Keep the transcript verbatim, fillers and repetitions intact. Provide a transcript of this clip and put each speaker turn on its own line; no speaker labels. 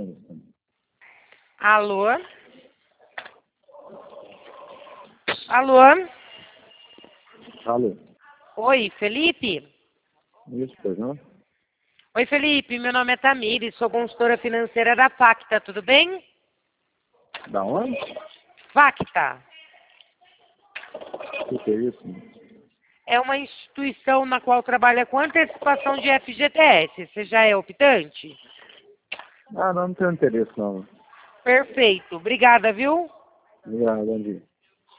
Anderson.
Alô? Alô?
Alô?
Oi, Felipe?
Isso, pois não?
Oi, Felipe, meu nome é Tamires, sou consultora financeira da Facta, tudo bem?
Da onde?
Facta
O que é isso?
é uma instituição na qual trabalha com antecipação de F G T S. Você já é optante?
Ah, não, não tenho interesse não.
Perfeito, obrigada, viu?
Obrigado, bom dia.